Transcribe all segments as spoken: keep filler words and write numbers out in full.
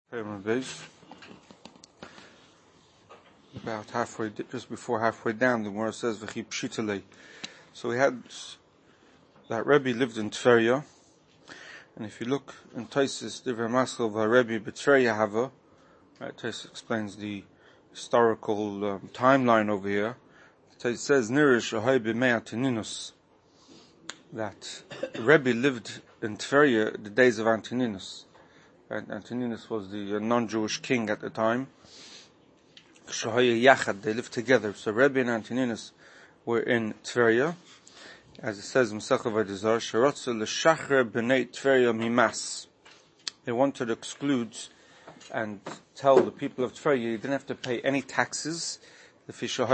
Payment base. About halfway, just before halfway down, the Gemara says v'chi pshitale. So we had that Rebbe lived in Tveria, and if you look in Taisis, Divrei Maskil v'Rebbe b'Tveria hava, right? Taisis explains the historical um, timeline over here. Taisis says Nirish ahoy b'mei Antoninus, that Rebbe lived in Tveria the days of Antoninus. And Antoninus was the uh, non-Jewish king at the time. They lived together. So Rebbe and Antoninus were in Tveria. As it says in Masechah Vayizar, Sheratzu l'shachrer b'nei Tveria mimas. They wanted to exclude and tell the people of Tveria you didn't have to pay any taxes. Right, so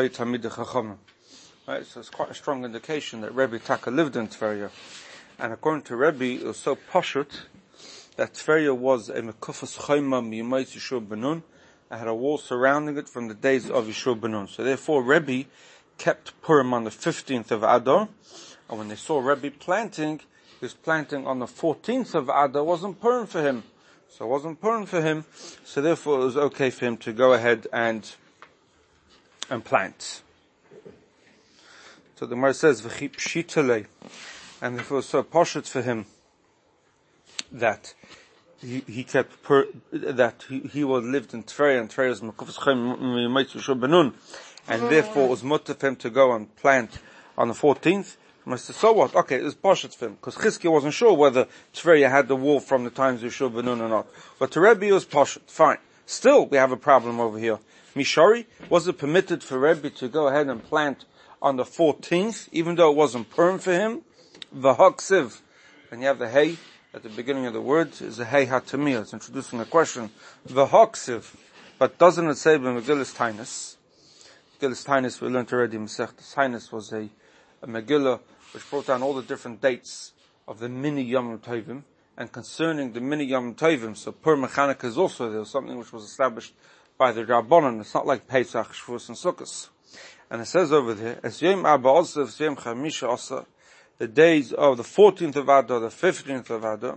it's quite a strong indication that Rebbe Taka lived in Tveria. And according to Rebbe, it was so poshut that Tveria was a mekufas chayma miyumayis Yeshua Benun. I had a wall surrounding it from the days of Yeshua Benun. So therefore Rebbe kept Purim on the fifteenth of Adar. And when they saw Rebbe planting, he was planting on the fourteenth of Adar. It wasn't Purim for him. So it wasn't Purim for him. So therefore it was okay for him to go ahead and, and plant. So the Gemara says, v'chi pshitale. And therefore it was so poshut for him that he, he kept per, that he, he was lived in Tveria, and Tveria was mekufas chayim miyumayis Yeshua Benun, and therefore it was mutter for him to go and plant on the fourteenth. I said, so what? Okay, it was poshut for him, because Chizkiah wasn't sure whether Tveria had the wall from the times of Yeshua Benun or not. But to Rebbe it was poshut. Fine. Still, we have a problem over here. Mishari, was it permitted for Rebbe to go ahead and plant on the fourteenth, even though it wasn't Purim for him? V'haksiv. And you have the hay at the beginning of the word is a hey hatamiyah. It's introducing a question. V'haksiv. But doesn't it say b'Megillas Tainus? Megillas Tainus, we learned already, Masechtas Tainus was a, a Megillah which brought down all the different dates of the mini Yom Tovim. And concerning the mini Yom Tovim, so Purim Chanukah is also there, something which was established by the Rabbanan. It's not like Pesach, Shavuos, and Sukkot. And it says over there, Es Yom Abba Osav, Yom Chamisha Osa, the days of the fourteenth of Adar, the fifteenth of Adar,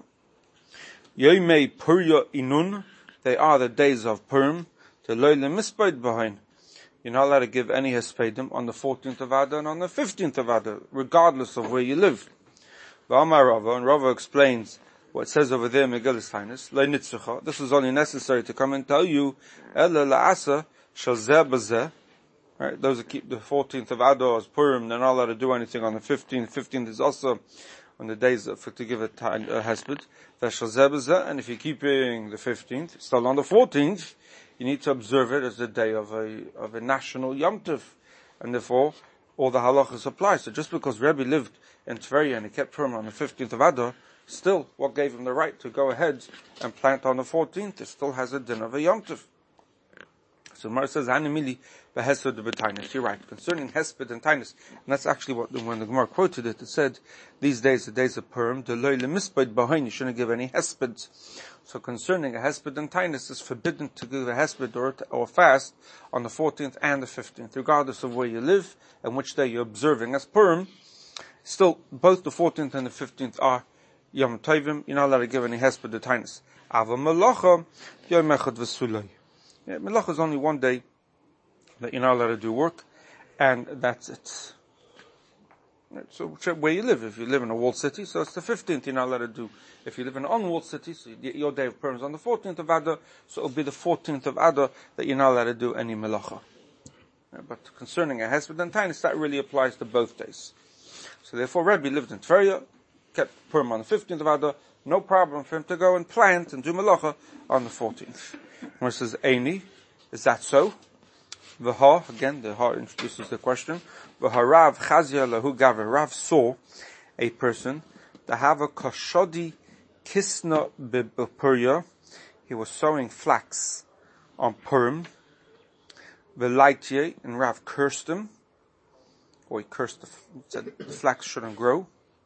Yomei Purya Inun, they are the days of Purim, the Loyle Mispaid behind. You're not allowed to give any Hespedim on the fourteenth of Adar and on the fifteenth of Adar, regardless of where you live. V'amar Rava, and Rava explains what it says over there, Megillas Tainus, Lo Nitzucha, this is only necessary to come and tell you, Ela La'asa Shal Zeh B'Zeh. Right, those that keep the fourteenth of Adar as Purim, they're not allowed to do anything on the fifteenth. fifteenth is also on the days for to give a, a hesped. And if you're keeping the fifteenth, still on the fourteenth, you need to observe it as a day of a, of a national Yom Tov. And therefore, all the halachas apply. So just because Rebbe lived in Tveria and he kept Purim on the fifteenth of Adar, still, what gave him the right to go ahead and plant on the fourteenth? It still has a din of a Yom Tov. So Mar says, Hanimili behesped b'tainus. You're right. Concerning hesped and tainus, and that's actually what, when the Gemara quoted it, it said, these days, the days of Purim, the loy lemispaid behind, you shouldn't give any hesped. So concerning a hesped and tainus, it's forbidden to give a hesped or, or fast on the fourteenth and the fifteenth, regardless of where you live and which day you're observing as Purim. Still, both the fourteenth and the fifteenth are Yom Tovim. You're not allowed to give any hesped or tainus. Ava malacha, yom echad v'sulay. Yeah, Melach is only one day that you're not allowed to do work, and that's it. So where you live, if you live in a walled city, so it's the fifteenth you're not allowed to do. If you live in an unwalled city, so your day of Purim is on the fourteenth of Adar, so it'll be the fourteenth of Adar that you're not allowed to do any melacha. Yeah, but concerning a hesped and tainus, that really applies to both days. So therefore Rebbe lived in Tveria, kept Purim on the fifteenth of Adar, no problem for him to go and plant and do melacha on the fourteenth. Where it says, Eini, is that so? V'ha, again, the ha introduces the question. V'ha Rav Chazia lahu gaver. Rav saw a person that have a kashodi kisna b'Puria. He was sowing flax on Purim. V'laitye, and Rav cursed him. Or he cursed the, said the flax shouldn't grow.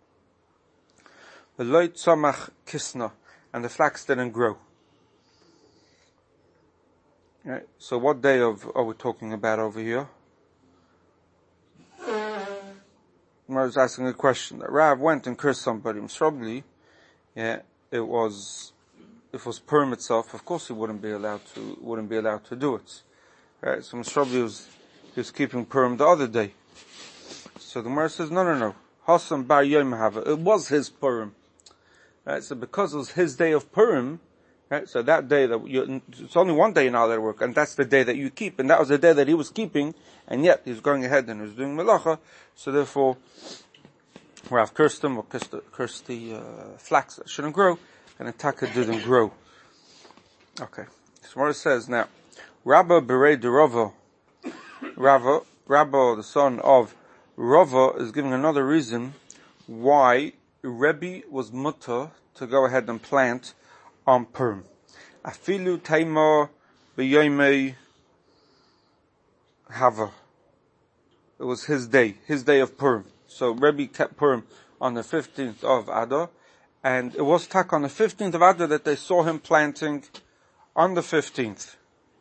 V'loit tzamach kisna, and the flax didn't grow. Right, so what day of are we talking about over here? I was asking a question. That Rav went and cursed somebody. Probably, yeah, it was if it was Purim itself, of course he wouldn't be allowed to, wouldn't be allowed to do it. Right? So Mishrabi was, he was keeping Purim the other day. So the Gemara says, no, no, no. Hasan bar Yom Hava. It was his Purim. Right? So because it was his day of Purim, right? So that day that you, it's only one day in all that work, and that's the day that you keep, and that was the day that he was keeping, and yet he was going ahead and he was doing Melacha, so therefore, Rav cursed him, or cursed the, cursed the uh, flax that shouldn't grow, and the taka didn't grow. Okay. So what it says now, Rabba Berei de Rava, Rava, Rabba, the son of Rava, is giving another reason why Rebbe was mutter to go ahead and plant on Purim. Afilu taima b'yomei hava. It was his day, his day of Purim. So Rebbe kept Purim on the fifteenth of Adar, and it was tak on the fifteenth of Adar that they saw him planting on the fifteenth.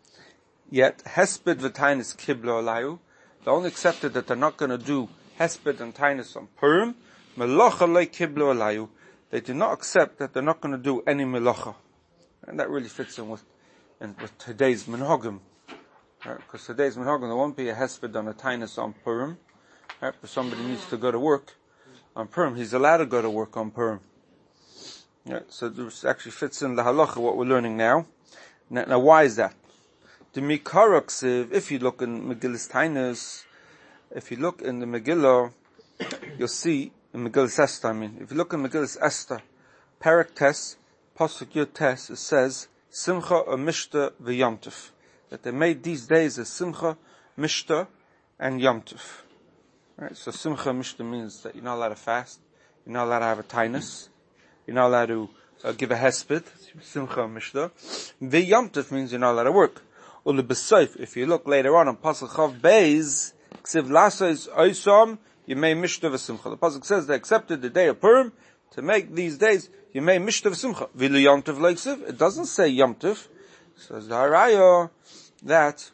Yet Hesped v'Tainus kiblo alayu. They only accepted that they're not going to do Hesped and Tainus on Purim. Melacha le kiblo alayu. They did not accept that they're not going to do any melacha. And that really fits in with, in, with today's minhagim. Right? Because today's minhagim, there won't be a hesped on a tainus on Purim. Right? But somebody needs to go to work on Purim. He's allowed to go to work on Purim. Right? So this actually fits in the halacha, what we're learning now. Now, now why is that? The Mikaraksiv, if you look in Megillus Tainus, if you look in the Megillah, you'll see, in Megillus Esther, I mean, if you look in Megillus Esther, Parak Tes, Pasuk Yud Tes, it says, Simcha a Mishta v'Yomtiv. That they made these days as Simcha, Mishta, and Yomtiv. Right? So Simcha Mishta means that you're not allowed to fast, you're not allowed to have a tainus, you're not allowed to uh, give a hesped, Simcha Mishta. V'Yomtiv means you're not allowed to work. Ule B'Seif, if you look later on on Pasuk Chav Beis, Ksiv Lasais Oisam, you may mishta v'simcha. The pasuk says they accepted the day of Purim to make these days. You may mishta v'simcha. Vilu yomtiv leiksiv. It doesn't say yomtiv. It says the haraya that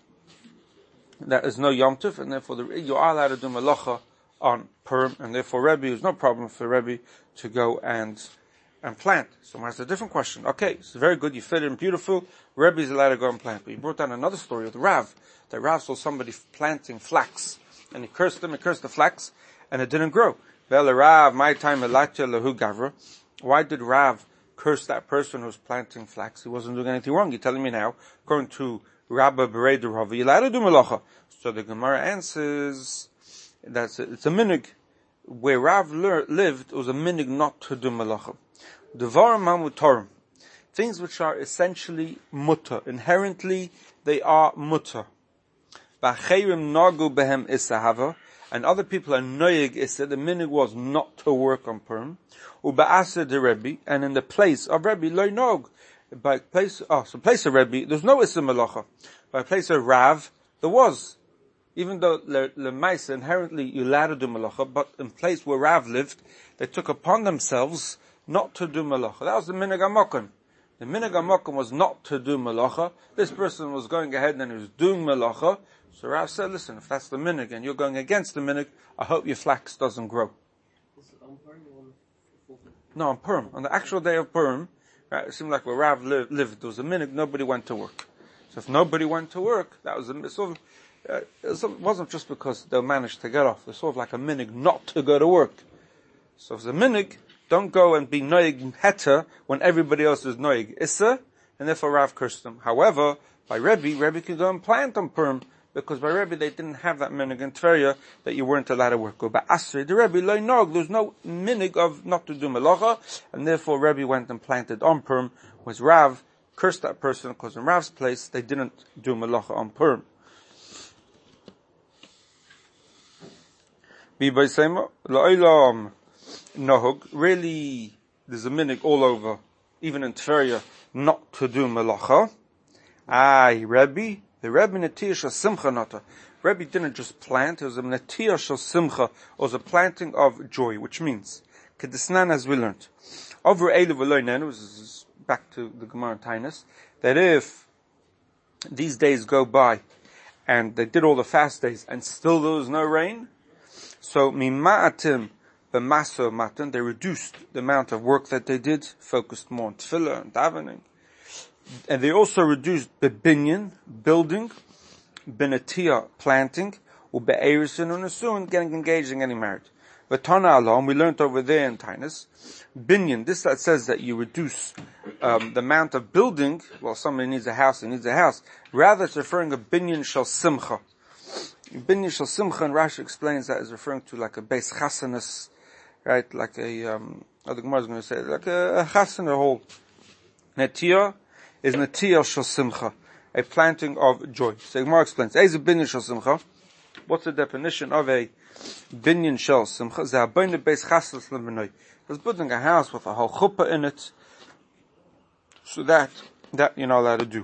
there is no yomtiv, and therefore the, you are allowed to do malacha on Purim, and therefore Rebbe is no problem for Rebbe to go and and plant. So that's a different question. Okay, it's very good. You fit in beautiful. Rebbe is allowed to go and plant. But you brought down another story with Rav. That Rav saw somebody planting flax, and he cursed them. He cursed the flax. And it didn't grow. Rav, my time gavra. Why did Rav curse that person who's planting flax? He wasn't doing anything wrong. You're telling me now, according to Rabba Berei de Rava, you're allowed to do malacha. So the Gemara answers that it's a minig. Where Rav lived, it was a minig not to do malacha. Devarim hamutarim. Things which are essentially mutter. Inherently, they are mutter. B'acheirim nagu behem isahava. And other people are noyeg issa, the minig was not to work on Purim. Uba'asa de Rebbe, and in the place of Rebbe, loy nog. By place, oh, so place of Rebbe, there's no issa malacha. By place of Rav, there was. Even though le, le maisa, inherently you're allowed to do malacha, but in place where Rav lived, they took upon themselves not to do malacha. That was the minig hamokum. The minig hamokum was not to do malacha. This person was going ahead and he was doing malacha. So Rav said, listen, if that's the minig and you're going against the minig, I hope your flax doesn't grow. No, on Purim. On the actual day of Purim, right, it seemed like where Rav lived, lived, there was a minig, nobody went to work. So if nobody went to work, that was a sort of, uh, it wasn't just because they managed to get off. It was sort of like a minig not to go to work. So if it's a minig, don't go and be noig heter when everybody else is noig issa, and therefore Rav cursed them. However, by Rebbe, Rebbe could go and plant on Purim, because by Rebbe they didn't have that minig in Tveria that you weren't allowed to work. By Asri, the Rebbe loy nog, there's no minig of not to do melacha, and therefore Rebbe went and planted on Purim, was Rav cursed that person because in Rav's place they didn't do melacha on Purim. Really, there's a minig all over, even in Tveria, not to do melacha. Aye, Rebbe. The Rebbe Netiyah Shel Simcha Nata. Rebbe didn't just plant, it was a Netiyah Shel Simcha, it was a planting of joy, which means, Kedisnan, as we learned, over Eilu V'Lo Nenu, this is back to the Gemara in Tainus, that if these days go by, and they did all the fast days, and still there was no rain, so Mima'atim B'Maso Matan, they reduced the amount of work that they did, focused more on tefillah and davening, And they also reduced bebinyan, building, benatia, planting, ube'erisin and soon getting engaged and getting married. But Tana Allah, and we learned over there in Tainus, binyan, this that says that you reduce um, the amount of building. Well, somebody needs a house, he needs a house. Rather, it's referring to binyan shel simcha. Binyan shel simcha, and Rashi explains that is referring to like a base chasanas, right? Like a, um, oh, the Gemara is going to say, like a, a chasana hall. Netia is netia shel simcha, a planting of joy. So the Gemara explains, Eiz binyan shel simcha. What's the definition of a binyan shel simcha? Zahabayne base chasanas lebenoi. It's building a house with a whole chuppah in it, so that, that you're not allowed to do.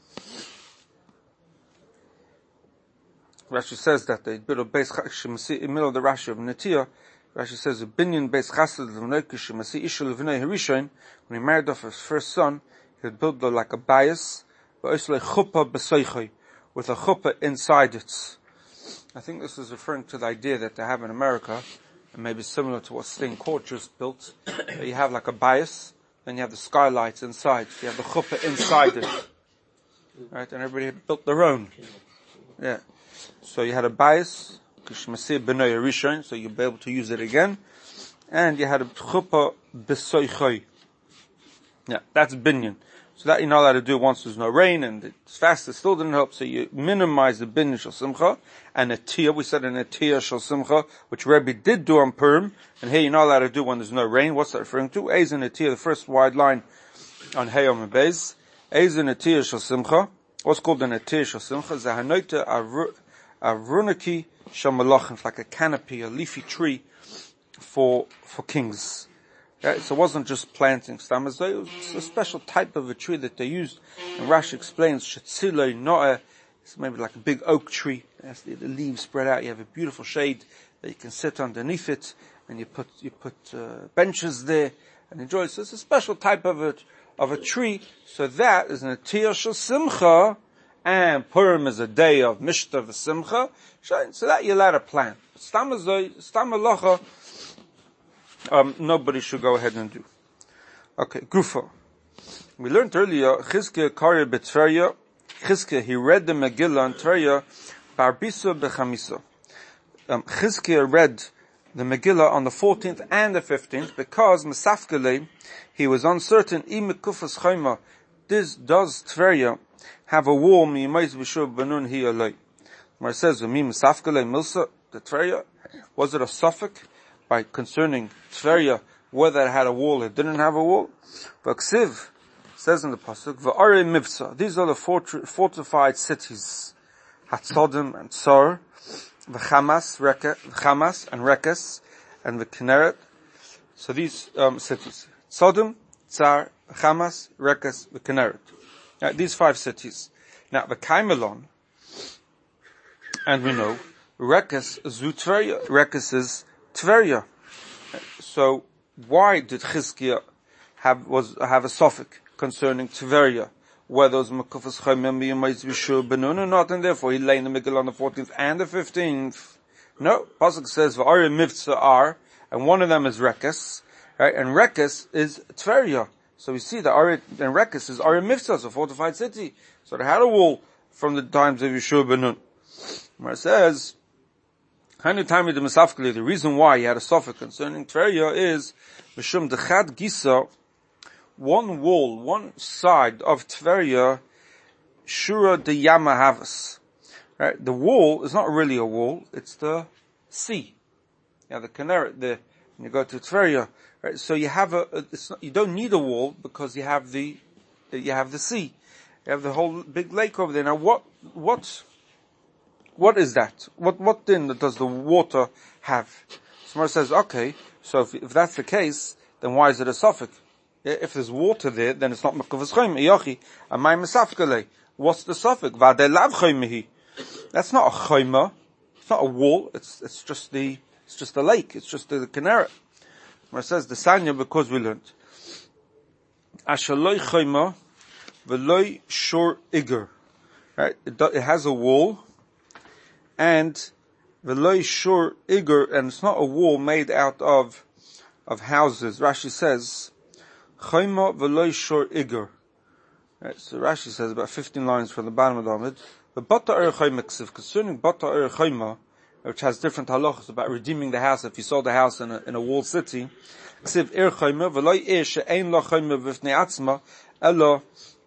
Rashi says that they build a base, in the middle of the Rashi of Netia, Rashi says, a binyan base chasad l'vnei kishemasi isha l'vnei harishon, when he married off his first son, he had built like a bias, with a chuppah inside it. I think this is referring to the idea that they have in America, and maybe similar to what Sting Court just built, that you have like a bias, then you have the skylights inside, so you have the chuppah inside it. Right, and everybody built their own. Yeah. So you had a bias, kishmasir b'nei rishon, so you'll be able to use it again, and you had a chuppah b'soichoy. Yeah, that's binyan. So that you're not allowed to do once there's no rain and it's fast, it still didn't help, so you minimize the binyan shel simcha, and a tia, we said an tia shel simcha, which Rebbe did do on Purim, and here you're not allowed to do when there's no rain. What's that referring to? Eiz and a tia, the first wide line on Hayom and Bez. Eiz and a tia shel simcha. What's called an tia shel simcha? Zahanoita arunaki shel malachim. It's like a canopy, a leafy tree for, for kings. Yeah, so it wasn't just planting stamazoi, it was a special type of a tree that they used. And Rashi explains, shetziloi no'eh, it's maybe like a big oak tree. It has the, the leaves spread out. You have a beautiful shade that you can sit underneath it, and you put you put uh, benches there and enjoy it. So it's a special type of a of a tree. So that is an atiyah shel simcha, and Purim is a day of mishta v'simcha. So that you're allowed to plant. Stamazoi, stamalacha, Um, nobody should go ahead and do. Okay, Gufa. We learned earlier, Chizkiah Karya B'Tverya, Chizkiah, he read the Megillah in Tverya, Barbisa B'Chamisa. Um, Chizkiah read the Megillah on the fourteenth and the fifteenth, because Mesafkele, he was uncertain, Im Kufas Chayma, this does Tverya have a wall, Mi'imais B'Shur Banun Hi Alay. Where it says, Mi Mesafkele Milsa, the Tverya, was it a suffix? By concerning Tverya, whether it had a wall, it didn't have a wall. But Ksiv says in the pasuk, "V'arei mivtza." These are the fortri- fortified cities, Hatzodim and Tsar, V'chamas, Reke, V'chamas and Rekes, and the Kinneret. So these um, cities, Sodom, Tsar, V'chamas, Rekes, the Kinneret. Now, these five cities. Now, the Kaimelon, and we know Rekes zu Tverya. Rekes is Tverya. So why did Chizkiah have was have a suffix concerning Tverya, whether it was Mekufas Chaymim B'Yemais B'Shur Benun or not, and therefore he lay in the Megillah on the fourteenth and the fifteenth? No, pasuk says V'Arei Mivtza are, and one of them is Rekes, right? And Rekes is Tverya. So we see that Arei and Rekes is Arei Mivtza, a fortified city. So they had a wall from the times of Yeshua Benun. Where it says, the reason why he had a suffix concerning Tverya is Mishum Dechad Gisa, one wall, one side of Tverya, Shura de Yamahavas. Right? The wall is not really a wall, it's the sea. You have the Kinneret there, and you go to Tverya. Right? So you have a, it's not, you don't need a wall because you have the, you have the sea. You have the whole big lake over there. Now what, what, What is that? What, what then does the water have? Somebody says, okay, so if, if that's the case, then why is it a suffix? If there's water there, then it's not Mekufas Chaym, Iyochi, Amay Mesafkele. What's the suffix? Vade Lav Chaymehi. That's not a chayma. It's not a wall. It's, it's just the, it's just the lake. It's just the, the Kinneret. Where it says, the Sanya, because we learned, Ashaloi chayma, Veloi shor iger. Right? It, do, it has a wall, and Veloi shor iger, and it's not a wall made out of, of houses. Rashi says, Chayma veloi shor iger. Right, so Rashi says about fifteen lines from the bottom of the Amid, but Bata Erechaima Ksiv, concerning Bata Erechaima, which has different halachas about redeeming the house if you sold the house in a, in a walled city, Ksiv Erechaima, v'loi ir she'ein lo chaima v'fnei atzma, elo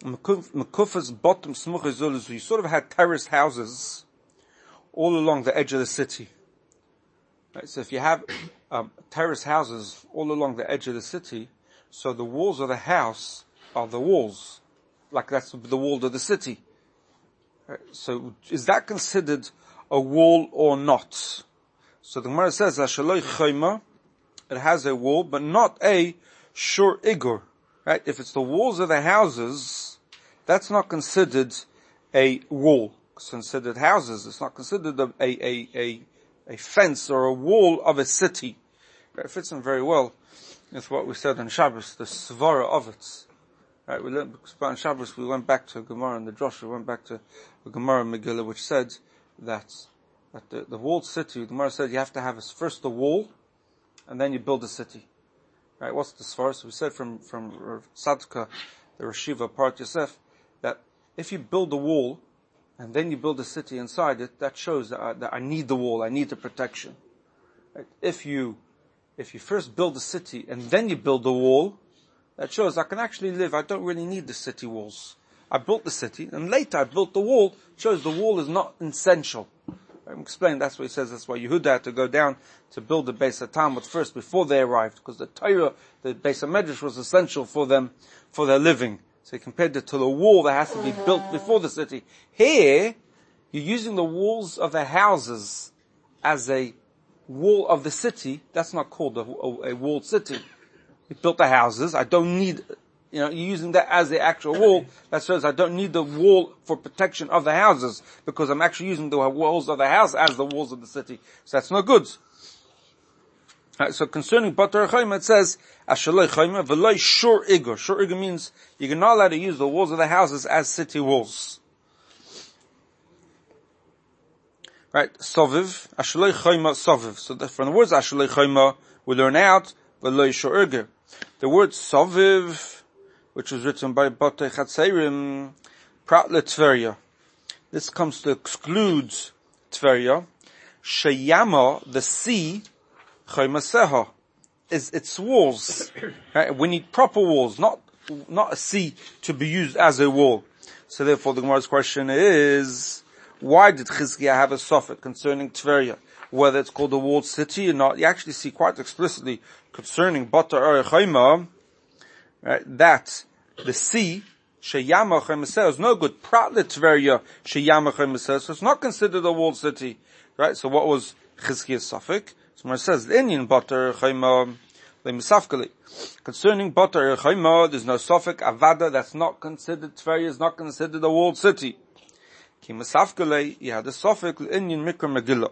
mekufas bottom smuchei zuluzu. You sort of had terraced houses all along the edge of the city. Right, so if you have um, terrace houses all along the edge of the city, so the walls of the house are the walls, like that's the wall of the city. Right, so is that considered a wall or not? So the Gemara says, "Ashaloi chayma," it has a wall, but not a shur igor. Right? If it's the walls of the houses, that's not considered a wall. It's considered houses. It's not considered a a a a fence or a wall of a city. It fits in very well with what we said on Shabbos, the svara of it. Right? We learned on Shabbos. We went back to Gemara and the Drosh. We went back to the Gemara Megillah, which said that that the, the walled city. The Gemara said you have to have first the wall, and then you build a city. Right? What's the svara? So we said from from Rav Tzadka, the Rashiva Parat Yosef, that if you build a wall and then you build a city inside it, that shows that I, that I need the wall, I need the protection. Right? If you if you first build a city and then you build a wall, that shows I can actually live. I don't really need the city walls. I built the city and later I built the wall. Shows the wall is not essential. I'm explaining that's what he says. That's why Yehuda had to go down to build the Beis HaTalmud first before they arrived, because the Torah, the Beis HaMedrash was essential for them, for their living. So he compared it to the wall that has to be built before the city. Here, you're using the walls of the houses as a wall of the city. That's not called a, a, a walled city. You built the houses. I don't need, you know, you're using that as the actual wall. That says I don't need the wall for protection of the houses, because I'm actually using the walls of the house as the walls of the city. So that's no good. Right, so concerning Bata Erechaima, it says, Ashaloi chayma v'loi shur igor. Shur igor means you're not allowed to use the walls of the houses as city walls. Right, Soviv, Ashaloi chayma Soviv. So the, from the words Ashaloi chayma, we learn out v'loi shur igor. The word Soviv, which was written by Batei Chatzeirim, Prat LeTveria. This comes to exclude Tveria. Sheyama, the sea, Chaymaseha, is its walls. Right? We need proper walls, not not a sea to be used as a wall. So therefore the Gemara's question is, why did Chizkiah have a sofet concerning Tveria? Whether it's called a walled city or not, you actually see quite explicitly concerning Bata Erechaima, right, that the sea, Sheyama Chaymaseha, is no good. Prat LeTveria, Sheyama Chaymaseha, so it's not considered a walled city. Right? So what was Chizkiah's sofek? So it says, Inyan Bata Erechaima lemisafkali. Concerning Bata Erechaima, there's no sofek avada that's not considered, Tveria is not considered a walled city. Ki misafkali, you had a sofek Inyan Mikra Megillah.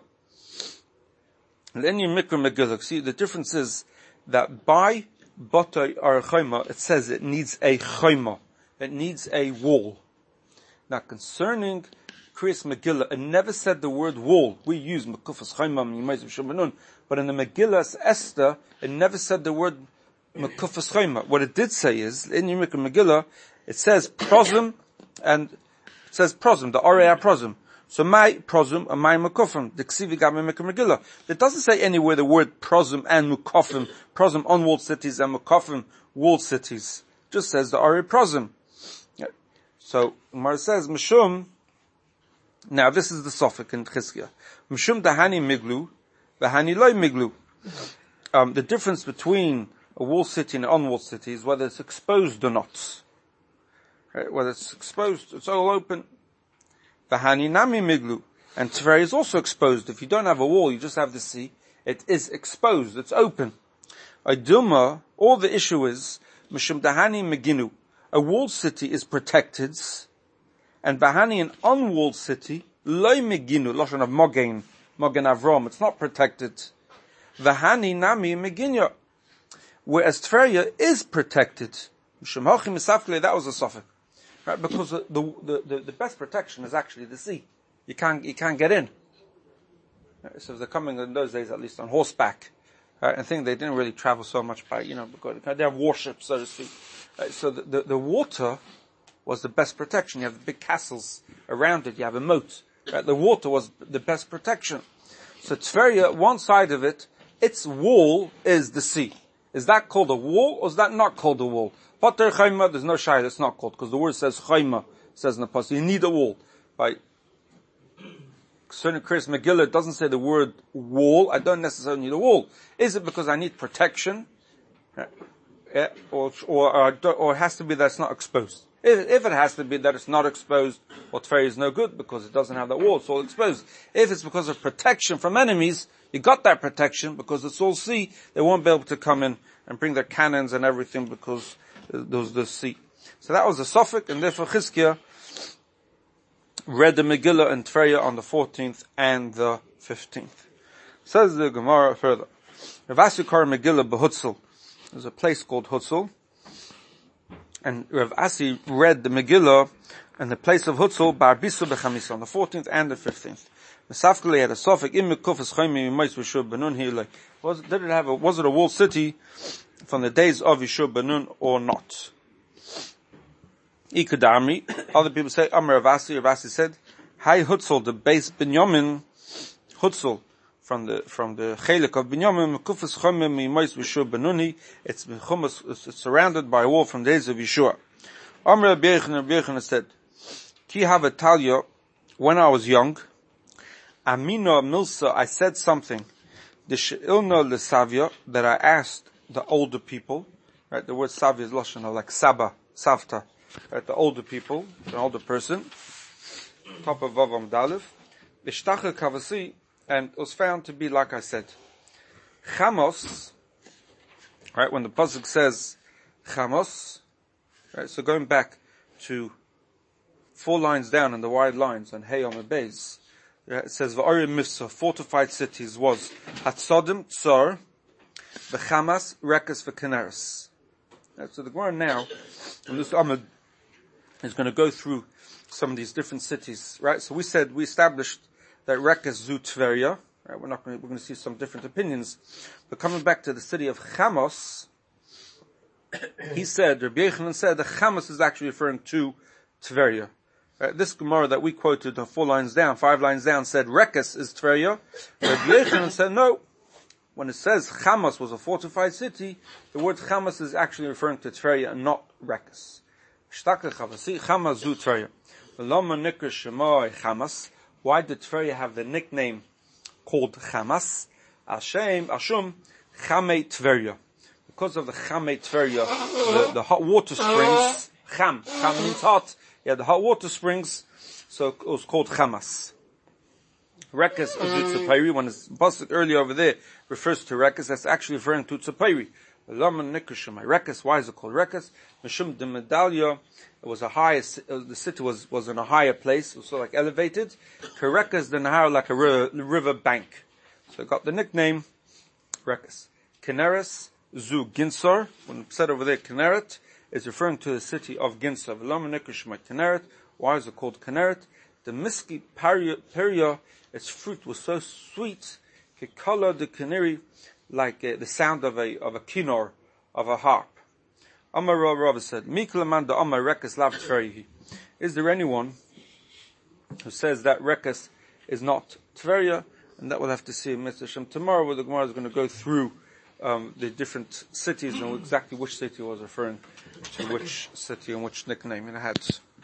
Inyan Mikra Megillah. See, the difference is that by Bata Erechaima, it says it needs a chayma. It needs a wall. Now concerning Kriyas Megillah, it never said the word wall. We use Mekufas Chaimam, Yimaisim Shemanun, but in the Megillah Esther, it never said the word Mekufas Chaimam. What it did say is, in Yimik Megillah, it says prosum, and it says prosum, the Orei prosum. So my prosum and my Mekufim, the Ksivi Gam Megillah. It doesn't say anywhere the word prosum and Mekufim, prosum on walled cities and Mekufim walled cities. It just says the Orei prosum. So, Gemara says, Mishum, now this is the Sofik in Chizkiah. Mishum dahani miglu, v'hani loy miglu. Um, the difference between a walled city and an unwalled city is whether it's exposed or not. Right? Whether it's exposed, it's all open. V'hani nami miglu. And Tveria is also exposed. If you don't have a wall, you just have the sea. It is exposed, it's open. Iduma, all the issue is, Mishum dahani meginu. A walled city is protected, and Bahani, an unwalled city, loy meginu, lashon of mogen, mogen avrom, it's not protected. Vahani nami meginya, whereas Tveria is protected. That was a sofek, right? Because the, the the the best protection is actually the sea. You can't you can't get in. So they're coming in those days, at least on horseback. Right? I think they didn't really travel so much by, you know, because they have warships, so to speak. Right? So the, the the water was the best protection. You have the big castles around it. You have a moat. Right? The water was the best protection. So Tveria, one side of it, its wall is the sea. Is that called a wall, or is that not called a wall? Pater Chayma, there's no shayla, it's not called, because the word says Chayma, says in the Apostle. You need a wall. By certain Chris Megillah, it doesn't say the word wall. I don't necessarily need a wall. Is it because I need protection? Yeah, or, or, or, or it has to be that it's not exposed. If, if it has to be that it's not exposed, well, Tveria is no good because it doesn't have that wall, it's all exposed. If it's because of protection from enemies, you got that protection because it's all sea, they won't be able to come in and bring their cannons and everything because there was the sea. So that was the suffix, and therefore Chizkiah read the Megillah and Tveria on the fourteenth and the fifteenth. Says the Gemara further. Rav Asi Kar Megillah b'Hutzel. There's a place called Hutzel. And Rav Asi read the Megillah in the place of Hutzel, Barbisu b'Chamisa, on the fourteenth and the fifteenth. Mesafkele had a suffix, im mekufas chaymi mimayis v'shur benun hilei. Was, did it have a, was it a walled city from the days of Yeshua Benun or not? Ikadami, other people say, Amar Rav Asi, Rav Asi said, Hai Hutzel, the base Binyamin, Hutzel, from the, from the Chelik of Binyamin, Mekufas Chomim, Mimois V'Shur Benuni, it's been chumas, it's surrounded by a wall from the days of Yeshua. Amar Rabbi Yochanan, Rabbi Yochanan said, Ki have Talia, when I was young, Amino Milsa, I said something, the She'ilno L'Savya, that I asked the older people, right, the word Savya is Lashon, like Saba, Savta, right, the older people, an older person, top of Vavam Dalif, Ishtachel Kavasi, and it was found to be like I said. Chamos, right, when the pasuk says Chamos, right, so going back to four lines down in the wide lines on Hey on the base, right, it says V'Orim Mifsa, fortified cities was Hatzodim, Tzor, V'Chamas, Rekas, V'Keneres. Right, so the Gemara now, and this Amud is going to go through some of these different cities, right? So we said, we established that Rekas Zu Tveria, right? We're not going to, we're going to see some different opinions. But coming back to the city of Chamos, he said, Rabbi Yochanan said that Chamos is actually referring to Tveria. Right? This Gemara that we quoted four lines down, five lines down, said Rekas is Tveria. Rabbi Yochanan said no. When it says Chamos was a fortified city, the word Chamos is actually referring to Tveria and not Rekas. Shtaka Chavasi, Chamos Zu Tveria. Lama Nikra Shemai Chamas. Why did Tveria have the nickname called Chamas? Hashem, Ashum, Chamei Tveria. Because of the Chamei Tveria, the, the hot water springs, Cham, Cham means hot, yeah, the hot water springs, so it was called Chamas. Rekas of Tzapayri, when it's busted earlier over there, refers to Rekas, that's actually referring to Tzapayri. Rekas, why is it called Rekas? Mishum de Medallia, it was a higher, the city was, was in a higher place, it was sort of like elevated. Rekas the Nahar, like a river, river bank. So it got the nickname Rekas. Keneres, Zu Ginsor, when it said over there Kineret, is referring to the city of Ginsor. Kineret, why is it called Kineret? The Miski Peria, its fruit was so sweet, Kikala de Canary, like uh, the sound of a, of a kinor, of a harp. Amar Rav said, Miklamanda Amar Rekas Lav Tverihi. Is there anyone who says that Rekas is not Tveria? And that we'll have to see in Mitzvah Shem tomorrow, where the Gemara is going to go through um, the different cities and exactly which city was referring to which city and which nickname it had.